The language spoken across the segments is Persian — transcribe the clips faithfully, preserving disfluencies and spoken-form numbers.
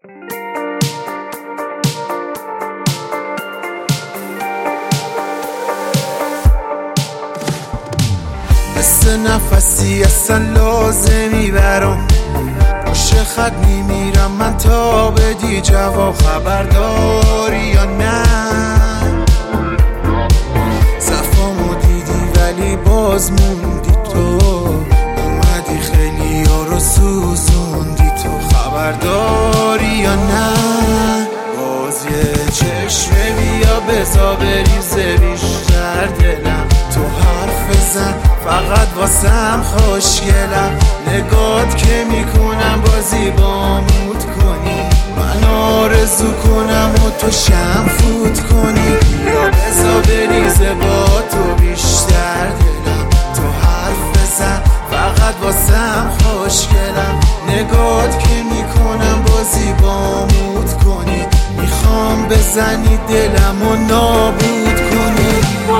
مثل نفسی اصلا لازمی برام باشه خط میمیرم من تا بدی جواب خبرداری یا نه صفامو دیدی ولی باز موندی تو اومدی خیلی ها رو سوزوندی تو خبرداری یا نه باز یه چشمه بیا بزا بریزه بیشتر دلم تو حرف زن فقط واسم خوشگلم نگات که میکنم بازی بامود کنی من آرزو کنم و تو شم فوت کنی یا بزا بریزه با تو بیشتر دلم تو حرف بزن فقط واسم خوشگلم نگات که میکنم بازی بامود کنی میخوام بزنی دلم و نابود کنی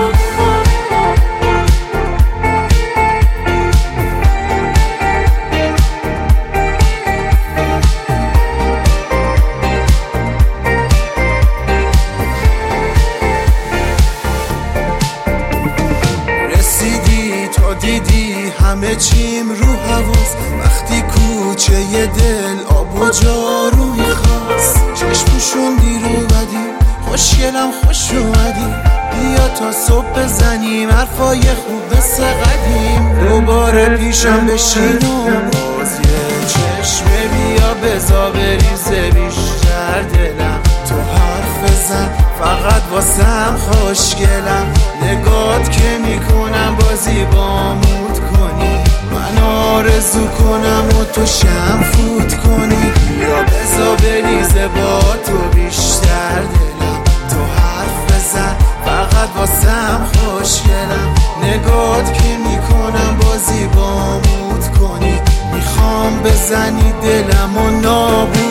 دیدی همه چیم رو حواس وقتی کوچه ی دل آب و جارو میخواست چشمشون دیرو بدی خوشگلم خوش اومدی بیا تا صبح بزنیم حرفای خوب مثل قدیم دوباره پیشم بشین و باز یه چشمه بیا بزا بریزه بیشتر دلم تو حرف بزن فقط واسم خوشگلم نگات که میکنم بازی بامود کنی من آرزو کنم و تو شم فوت کنی یا بزا بریزه با تو بیشتر دلم تو حرف بزن فقط واسم خوشگلم نگات که میکنم بازی بامود کنی میخوام بزنی دلم و نابود